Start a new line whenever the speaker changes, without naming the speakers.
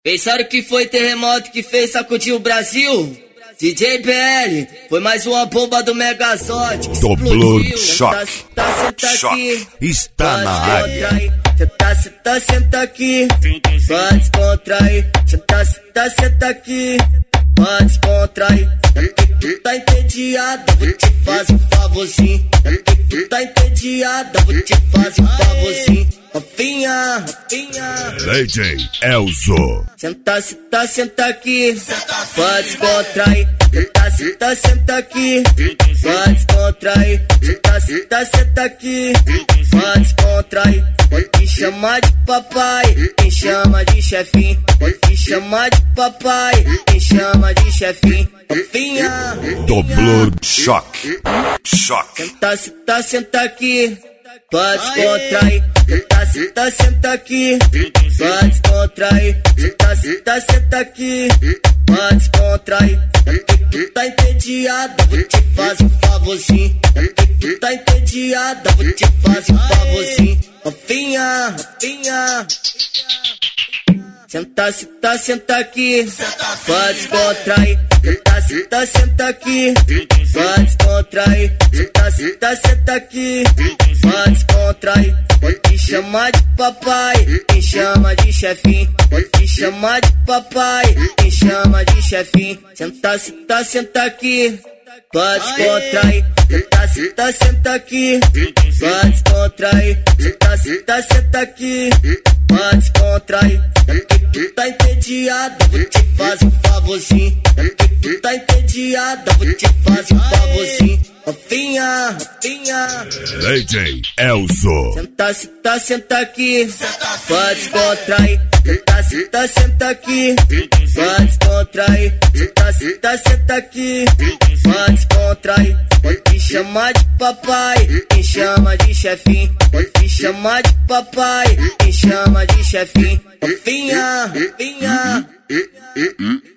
Pensaram que foi terremoto que fez sacudir o Brasil? DJ BL, foi mais uma bomba do Megazord que
explodiu. Choque,
choque,
está na área.
Senta aqui, pode descontrair. Senta aqui, pode descontrair. Tu tá entediada, vou te fazer um favorzinho. Tu tá entediada, vou te fazer um favorzinho. Novinha,
DJ Elzo.
Senta aqui, pode descontrair. Senta aqui, pode descontrair. Senta aqui, pode descontrair. Pode te chamar de papai, quem chama de chefinho. Pode te chamar de papai, quem chama de chefinho. Novinha,
Doblor choque.
Senta aqui, pode descontrair. Senta aqui, pode descontrair. Senta aqui, pode descontrair. Tu tá entediada, vou te fazer um favorzinho. Tu tá entediada, vou te fazer um favorzinho. Novinha, senta aqui, pode descontrair. Senta aqui, pode descontrair. Senta aqui, pode descontrair. Pode te chamar de papai, quem chama de chefinho. Pode te chamar de papai, quem chama de chefinho. Senta aqui, pode descontrair. Senta aqui, pode descontrair. Senta aqui, pode descontrair. Tu tá entediada, vou te fazer um favorzinho. Tu tá entediada, vou te fazer um favorzinho. Novinha,
DJ Elzo.
Senta aqui, pode descontrair. Senta aqui, pode descontrair. Senta aqui, pode descontrair. Pode te chamar de papai, quem chama de chefinho. Pode te chamar de papai, quem chama de chefinho. Novinha.